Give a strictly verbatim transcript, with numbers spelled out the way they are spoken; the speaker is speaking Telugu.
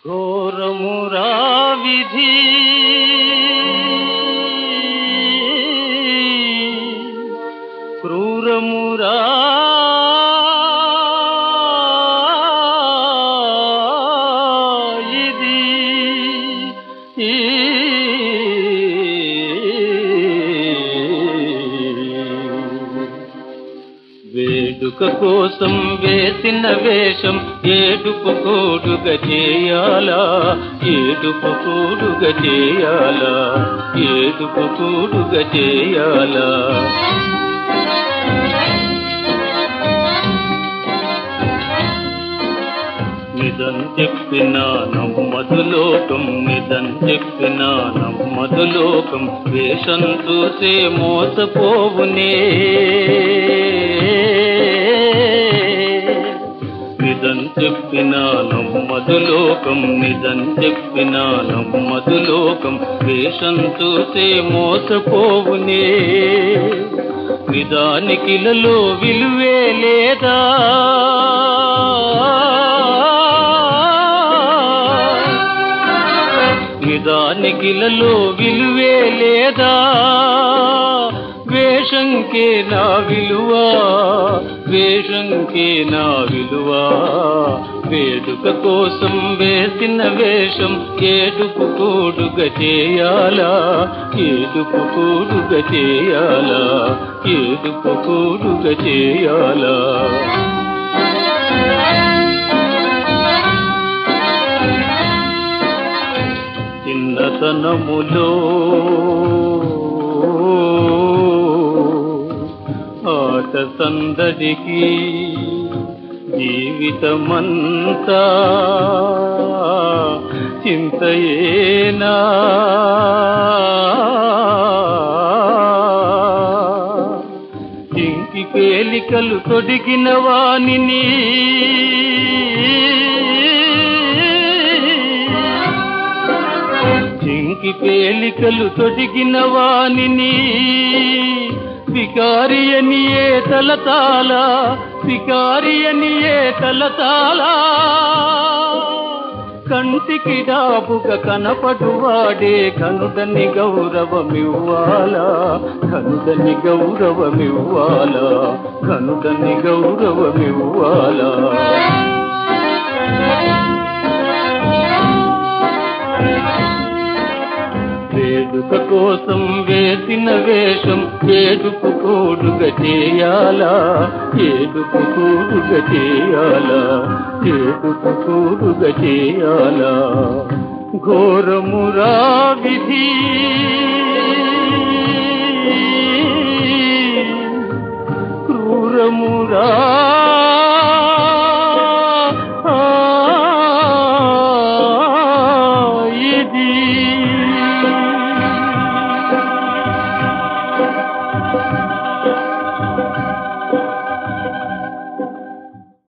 ఘోరమురా విధి క్రూరమురా ఇది వేడుక కోసం వేసిన వేషం ఏడుపు కూడుగ చేయాలా ఏడుపు కూడుగ చేయాలా ఏడుపు కూడుగ చేయాలా నిజం చెప్పినా నమ్మదు లోకం నిజం చెప్పినా నమ్మదు లోకం వేషం చూసే మోసపోవునే నిజం చెప్పినా నమ్మదు లోకం నిజం చెప్పినా నమ్మదు లోకం వేషం చూసే మోసపోవునే నిజానికిలలో విలువే లేదా నిజానికిలలో విలువే లేదా వేషంకే నా విలువ వేషంకే నా విలువ వేడుక కోసం వేసిన వేషం ఏడుపు కూడుగ చేయాలా ఏడుపు కూడుగ చేయాలా ఏడుపు కూడుగ చేయాలా చిన్నతనములో ఆట సందడికి జీవితమంతా చింతయేనా ఇంకి పేలికలు తొడిగిన వానిని చింకి పేలికలు తొడిగిన వానిని వికారియని ఏ తలతాల వికారియని ఏ తలతాల కంటికి డాబుక కనపడువాడే కనుడని గౌరవమివ్వాలా కనుడని గౌరవమివ్వాలా కనుడని గౌరవమివ్వాలా వేడుక కోసం వేసిన వేషం ఏడుపు కూడుగ చేయాలా ఏడుపు కూడుగ చేయాలా ఏడుపు కూడుగ చేయాలా ఘోరమురా విధి